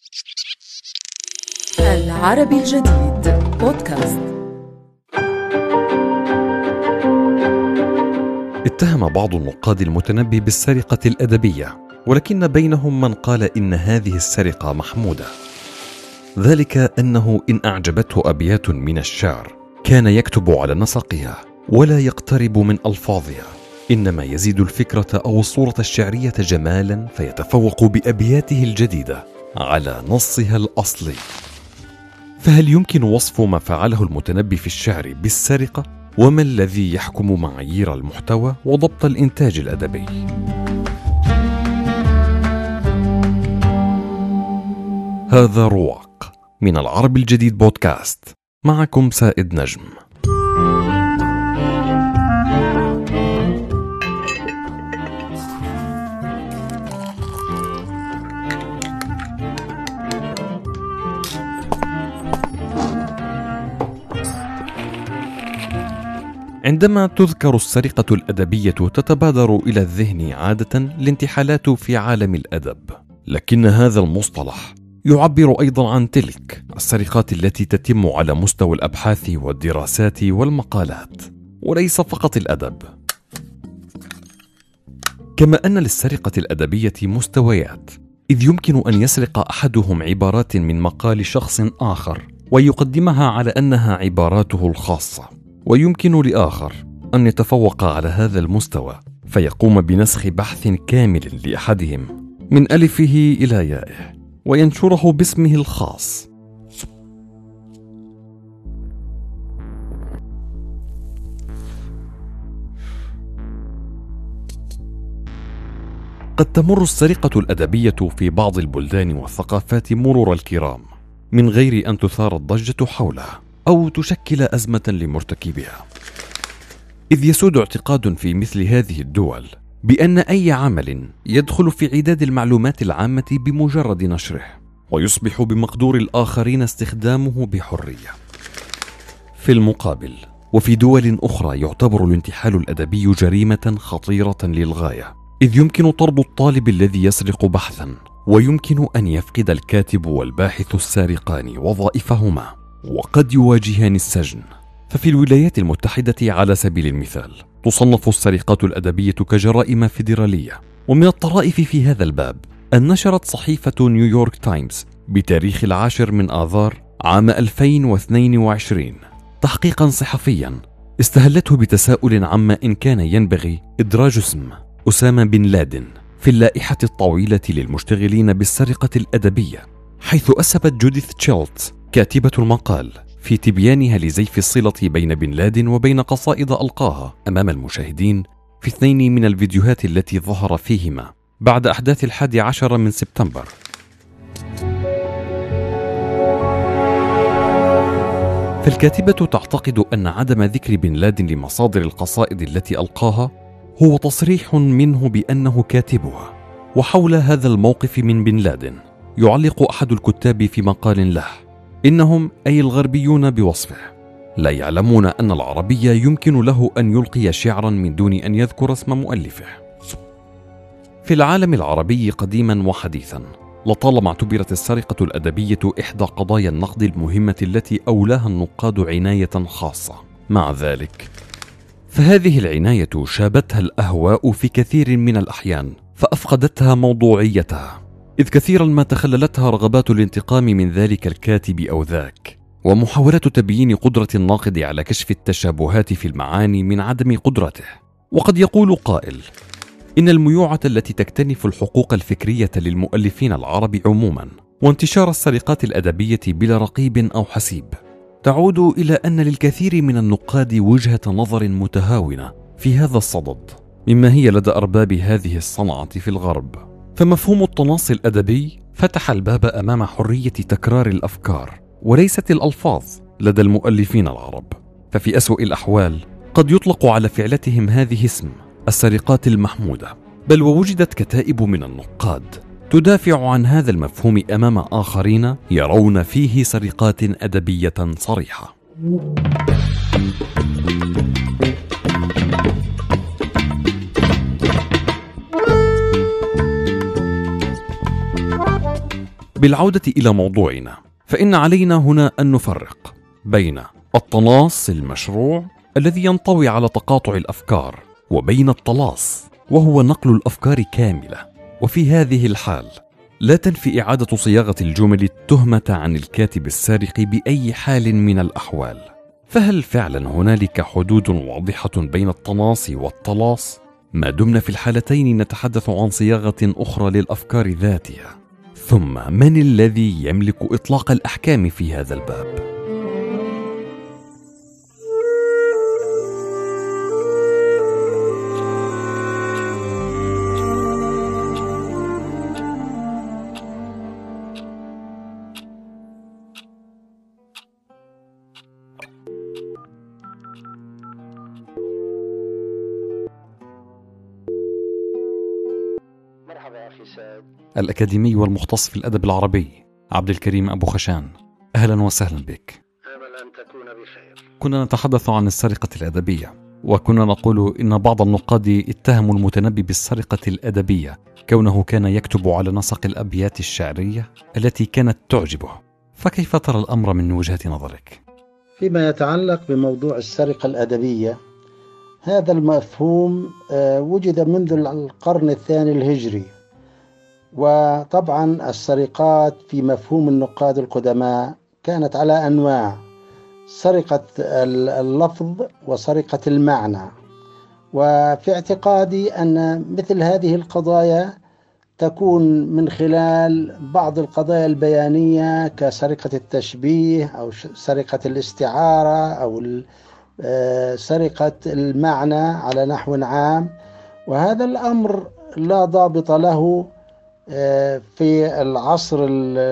العربي الجديد بودكاست. اتهم بعض النقاد المتنبي بالسرقة الأدبية، ولكن بينهم من قال إن هذه السرقة محمودة، ذلك أنه إن أعجبته أبيات من الشعر كان يكتب على نسقها ولا يقترب من ألفاظها، إنما يزيد الفكرة أو الصورة الشعرية جمالا فيتفوق بأبياته الجديدة على نصها الأصلي. فهل يمكن وصف ما فعله المتنبي في الشعر بالسرقة؟ وما الذي يحكم معايير المحتوى وضبط الإنتاج الأدبي؟ هذا رواق من العربي الجديد بودكاست، معكم سائد نجم. عندما تذكر السرقة الأدبية تتبادر إلى الذهن عادة الانتحالات في عالم الأدب، لكن هذا المصطلح يعبر أيضا عن تلك السرقات التي تتم على مستوى الأبحاث والدراسات والمقالات، وليس فقط الأدب. كما أن للسرقة الأدبية مستويات، إذ يمكن أن يسرق أحدهم عبارات من مقال شخص آخر ويقدمها على أنها عباراته الخاصة، ويمكن لآخر أن يتفوق على هذا المستوى فيقوم بنسخ بحث كامل لأحدهم من ألفه إلى يائه وينشره باسمه الخاص. قد تمر السرقة الأدبية في بعض البلدان والثقافات مرور الكرام من غير أن تثار الضجة حولها أو تشكل أزمة لمرتكبها، إذ يسود اعتقاد في مثل هذه الدول بأن أي عمل يدخل في عداد المعلومات العامة بمجرد نشره، ويصبح بمقدور الآخرين استخدامه بحرية. في المقابل، وفي دول أخرى يعتبر الانتحال الأدبي جريمة خطيرة للغاية، إذ يمكن طرد الطالب الذي يسرق بحثا، ويمكن أن يفقد الكاتب والباحث السارقان وظائفهما، وقد يواجهان السجن. ففي الولايات المتحدة على سبيل المثال تصنف السرقات الأدبية كجرائم فيدرالية. ومن الطرائف في هذا الباب أن نشرت صحيفة نيويورك تايمز بتاريخ 10 من آذار عام 2022 تحقيقا صحفيا استهلته بتساؤل عما إن كان ينبغي إدراج اسم أسامة بن لادن في اللائحة الطويلة للمشتغلين بالسرقة الأدبية، حيث أسبت جوديث تشيلت كاتبة المقال في تبيانها لزيف الصلة بين بن لادن وبين قصائد ألقاها أمام المشاهدين في 2 من الفيديوهات التي ظهر فيهما بعد أحداث 11 من سبتمبر. فالكاتبة تعتقد أن عدم ذكر بن لادن لمصادر القصائد التي ألقاها هو تصريح منه بأنه كاتبها. وحول هذا الموقف من بن لادن يعلق أحد الكتاب في مقال له: إنهم أي الغربيون بوصفه لا يعلمون أن العربي يمكن له أن يلقي شعرا من دون أن يذكر اسم مؤلفه. في العالم العربي قديما وحديثا لطالما اعتبرت السرقة الأدبية إحدى قضايا النقد المهمة التي أولاها النقاد عناية خاصة. مع ذلك فهذه العناية شابتها الأهواء في كثير من الأحيان فأفقدتها موضوعيتها، إذ كثيرا ما تخللتها رغبات الانتقام من ذلك الكاتب أو ذاك، ومحاولة تبيين قدرة الناقد على كشف التشابهات في المعاني من عدم قدرته. وقد يقول قائل إن الميوعة التي تكتنف الحقوق الفكرية للمؤلفين العرب عموما وانتشار السرقات الأدبية بلا رقيب أو حسيب تعود إلى أن للكثير من النقاد وجهة نظر متهاونة في هذا الصدد، مما هي لدى أرباب هذه الصنعة في الغرب. فمفهوم التناصي الأدبي فتح الباب أمام حرية تكرار الأفكار وليست الألفاظ لدى المؤلفين العرب. ففي أسوأ الأحوال قد يطلق على فعلتهم هذه اسم السرقات المحمودة، بل ووجدت كتائب من النقاد تدافع عن هذا المفهوم أمام آخرين يرون فيه سرقات أدبية صريحة. بالعودة إلى موضوعنا، فإن علينا هنا أن نفرق بين التناص المشروع الذي ينطوي على تقاطع الأفكار، وبين التلاص وهو نقل الأفكار كاملة. وفي هذه الحال لا تنفي إعادة صياغة الجمل التهمة عن الكاتب السارق بأي حال من الأحوال. فهل فعلا هنالك حدود واضحة بين التناص والتلاص؟ ما دمنا في الحالتين نتحدث عن صياغة أخرى للأفكار ذاتها. ثم من الذي يملك إطلاق الأحكام في هذا الباب؟ مرحبا أخي سعد. الأكاديمي والمختص في الأدب العربي عبد الكريم أبو خشان، أهلا وسهلا بك. أمل أن تكون بخير. كنا نتحدث عن السرقة الأدبية، وكنا نقول إن بعض النقاد اتهموا المتنبي بالسرقة الأدبية كونه كان يكتب على نسق الأبيات الشعرية التي كانت تعجبه. فكيف ترى الأمر من وجهة نظرك؟ فيما يتعلق بموضوع السرقة الأدبية، هذا المفهوم وجد منذ القرن الثاني الهجري، وطبعا السرقات في مفهوم النقاد القدماء كانت على أنواع: سرقة اللفظ وسرقة المعنى. وفي اعتقادي أن مثل هذه القضايا تكون من خلال بعض القضايا البيانية كسرقة التشبيه أو سرقة الاستعارة أو سرقة المعنى على نحو عام. وهذا الأمر لا ضابط له في العصر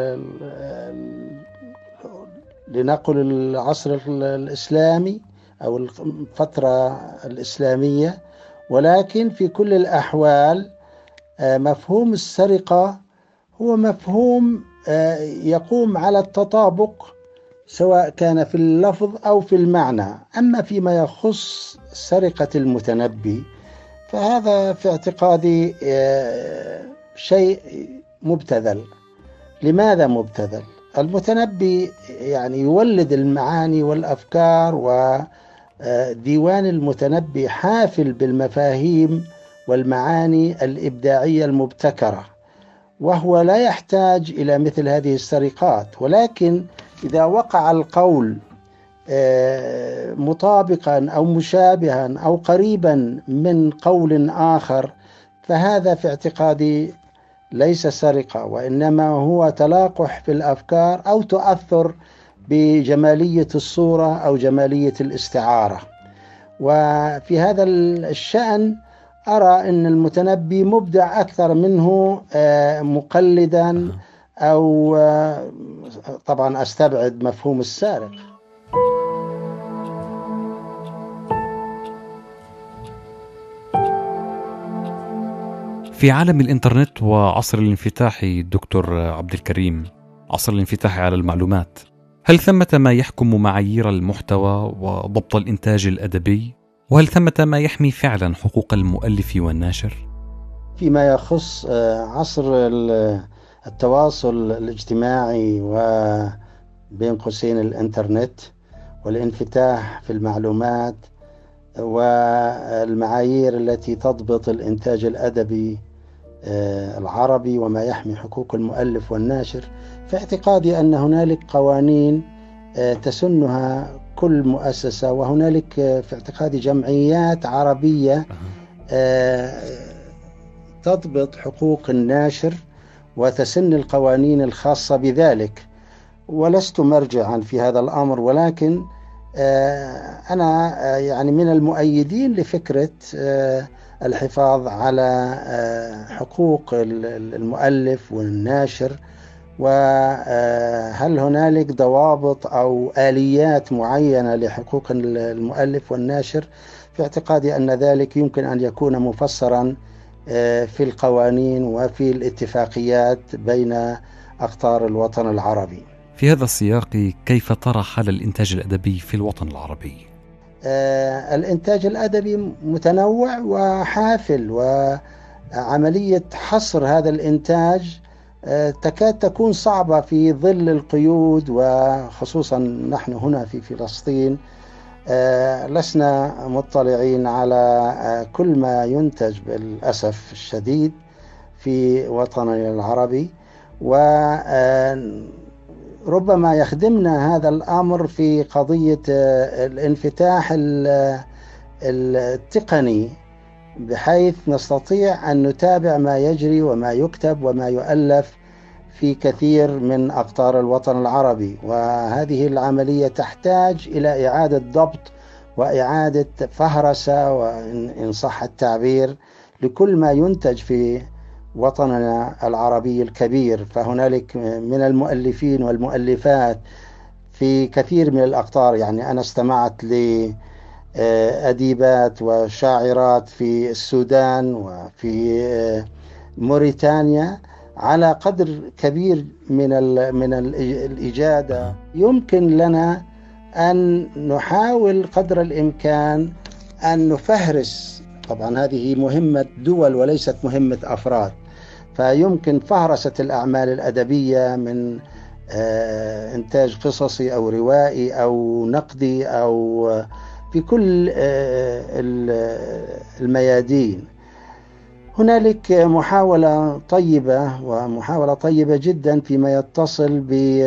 لنقل العصر الإسلامي أو الفترة الإسلامية، ولكن في كل الأحوال مفهوم السرقة هو مفهوم يقوم على التطابق سواء كان في اللفظ أو في المعنى. أما فيما يخص سرقة المتنبي فهذا في اعتقادي شيء مبتذل. لماذا مبتذل؟ المتنبي يعني يولد المعاني والأفكار، وديوان المتنبي حافل بالمفاهيم والمعاني الإبداعية المبتكرة، وهو لا يحتاج إلى مثل هذه السرقات. ولكن إذا وقع القول مطابقا أو مشابها أو قريبا من قول آخر فهذا في اعتقادي ليس سرقة، وإنما هو تلاقح في الأفكار أو تؤثر بجمالية الصورة أو جمالية الاستعارة. وفي هذا الشأن أرى أن المتنبي مبدع أكثر منه مقلدا، أو طبعا أستبعد مفهوم السارق. في عالم الإنترنت وعصر الانفتاح دكتور عبد الكريم، عصر الانفتاح على المعلومات، هل ثمة ما يحكم معايير المحتوى وضبط الإنتاج الأدبي؟ وهل ثمة ما يحمي فعلا حقوق المؤلف والناشر؟ فيما يخص عصر التواصل الاجتماعي وبين قوسين الإنترنت والانفتاح في المعلومات والمعايير التي تضبط الإنتاج الأدبي العربي وما يحمي حقوق المؤلف والناشر، في اعتقادي أن هنالك قوانين تسنها كل مؤسسة، وهنالك في اعتقادي جمعيات عربية تضبط حقوق الناشر وتسن القوانين الخاصة بذلك. ولست مرجعا في هذا الأمر، ولكن أنا يعني من المؤيدين لفكرة الحفاظ على حقوق المؤلف والناشر. وهل هنالك ضوابط أو آليات معينة لحقوق المؤلف والناشر؟ في اعتقادي أن ذلك يمكن أن يكون مفسرا في القوانين وفي الاتفاقيات بين أقطار الوطن العربي. في هذا السياق كيف ترى حال الإنتاج الأدبي في الوطن العربي؟ الإنتاج الأدبي متنوع وحافل، وعملية حصر هذا الإنتاج تكاد تكون صعبة في ظل القيود، وخصوصا نحن هنا في فلسطين لسنا مطلعين على كل ما ينتج بالأسف الشديد في وطننا العربي، وربما يخدمنا هذا الأمر في قضية الانفتاح التقني، بحيث نستطيع أن نتابع ما يجري وما يكتب وما يؤلف في كثير من أقطار الوطن العربي. وهذه العملية تحتاج إلى إعادة ضبط وإعادة فهرسة، وإن صح التعبير، لكل ما ينتج في وطننا العربي الكبير. فهنالك من المؤلفين والمؤلفات في كثير من الأقطار، يعني أنا استمعت لأديبات وشاعرات في السودان وفي موريتانيا على قدر كبير من الإجادة. يمكن لنا أن نحاول قدر الإمكان أن نفهرس، طبعا هذه مهمة دول وليست مهمة أفراد، فيمكن فهرسة الأعمال الأدبية من إنتاج قصصي أو روائي أو نقدي أو في كل الميادين. هنالك محاولة طيبة ومحاولة طيبة جدا فيما يتصل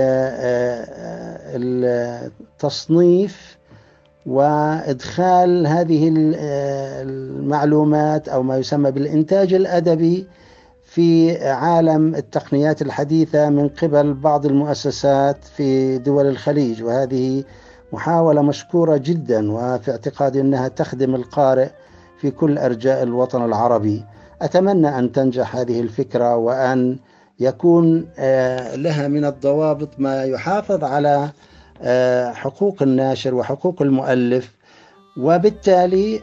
بالتصنيف وإدخال هذه المعلومات أو ما يسمى بالإنتاج الأدبي في عالم التقنيات الحديثة من قبل بعض المؤسسات في دول الخليج، وهذه محاولة مشكورة جدا، وفي اعتقادي أنها تخدم القارئ في كل أرجاء الوطن العربي. أتمنى أن تنجح هذه الفكرة، وأن يكون لها من الضوابط ما يحافظ على حقوق الناشر وحقوق المؤلف، وبالتالي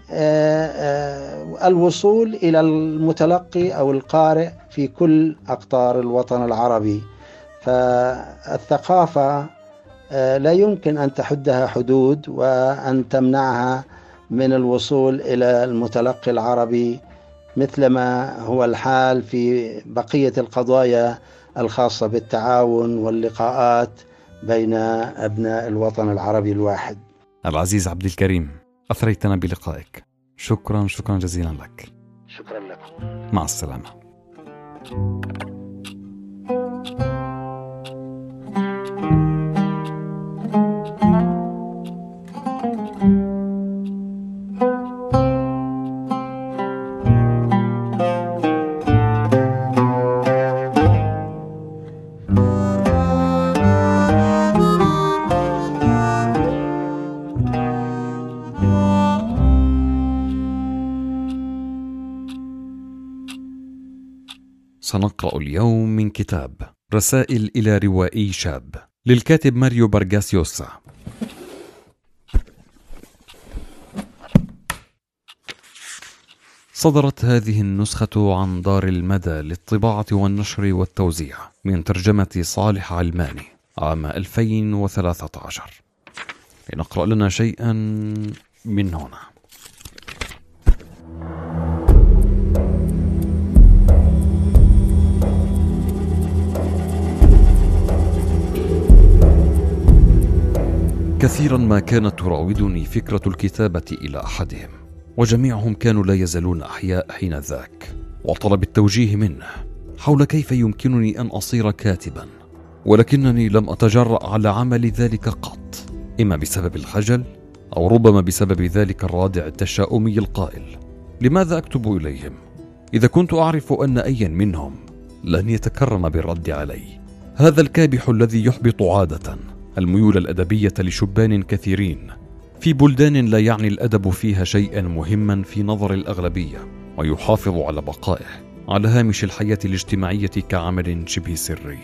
الوصول إلى المتلقي أو القارئ في كل أقطار الوطن العربي. فالثقافة لا يمكن أن تحدها حدود وأن تمنعها من الوصول إلى المتلقي العربي، مثلما هو الحال في بقية القضايا الخاصة بالتعاون واللقاءات بين أبناء الوطن العربي الواحد. العزيز عبد الكريم، أثريتنا بلقائك. شكرا جزيلا لك. شكرا لكم. مع السلامة. سنقرأ اليوم من كتاب رسائل إلى روائي شاب للكاتب ماريو بارغاس يوسا. صدرت هذه النسخة عن دار المدى للطباعة والنشر والتوزيع من ترجمة صالح علماني عام 2013. لنقرأ لنا شيئا من هنا. كثيرا ما كانت تراودني فكرة الكتابة إلى أحدهم، وجميعهم كانوا لا يزالون أحياء حين ذاك، وطلب التوجيه منه حول كيف يمكنني أن أصير كاتبا، ولكنني لم أتجرأ على عمل ذلك قط، إما بسبب الخجل أو ربما بسبب ذلك الرادع التشاؤمي القائل: لماذا أكتب إليهم إذا كنت أعرف أن أي منهم لن يتكرم بالرد علي؟ هذا الكابح الذي يحبط عادة الميول الأدبية لشبان كثيرين في بلدان لا يعني الأدب فيها شيئا مهما في نظر الأغلبية، ويحافظ على بقائه على هامش الحياة الاجتماعية كعمل شبه سري.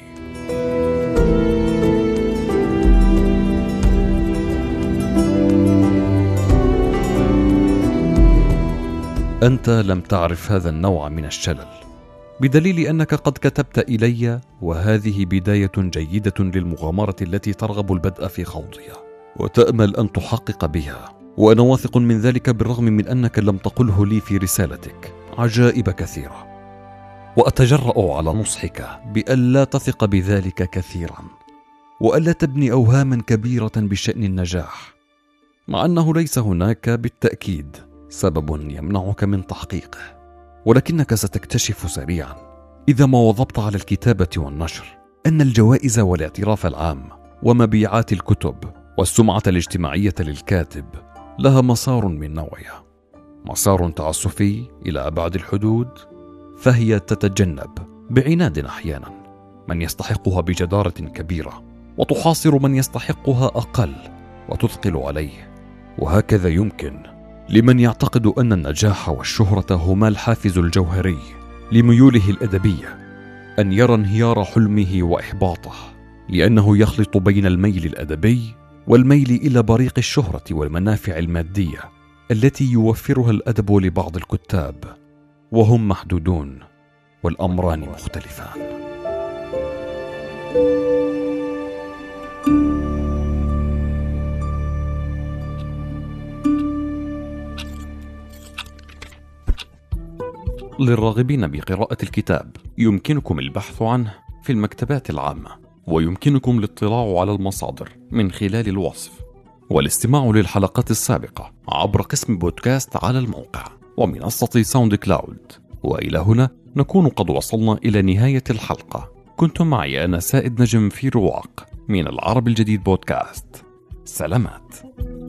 أنت لم تعرف هذا النوع من الشلل، بدليل أنك قد كتبت إلي، وهذه بداية جيدة للمغامرة التي ترغب البدء في خوضها وتأمل أن تحقق بها، وأنا واثق من ذلك بالرغم من أنك لم تقله لي في رسالتك عجائب كثيرة. وأتجرأ على نصحك بألا تثق بذلك كثيرا، وألا تبني أوهاما كبيرة بشأن النجاح، مع أنه ليس هناك بالتأكيد سبب يمنعك من تحقيقه، ولكنك ستكتشف سريعا إذا ما واظبت على الكتابة والنشر أن الجوائز والاعتراف العام ومبيعات الكتب والسمعة الاجتماعية للكاتب لها مسار من نوعها، مسار تعسفي إلى أبعد الحدود، فهي تتجنب بعناد أحيانا من يستحقها بجدارة كبيرة، وتحاصر من يستحقها أقل وتثقل عليه. وهكذا يمكن لمن يعتقد أن النجاح والشهرة هما الحافز الجوهري لميوله الأدبية أن يرى انهيار حلمه وإحباطه، لأنه يخلط بين الميل الأدبي والميل إلى بريق الشهرة والمنافع المادية التي يوفرها الأدب لبعض الكتاب، وهم محدودون والأمران مختلفان. للراغبين بقراءة الكتاب يمكنكم البحث عنه في المكتبات العامة، ويمكنكم الاطلاع على المصادر من خلال الوصف، والاستماع للحلقات السابقة عبر قسم بودكاست على الموقع ومنصة ساوند كلاود. وإلى هنا نكون قد وصلنا إلى نهاية الحلقة. كنت معي أنا سائد نجم في رواق من العرب الجديد بودكاست. سلامات.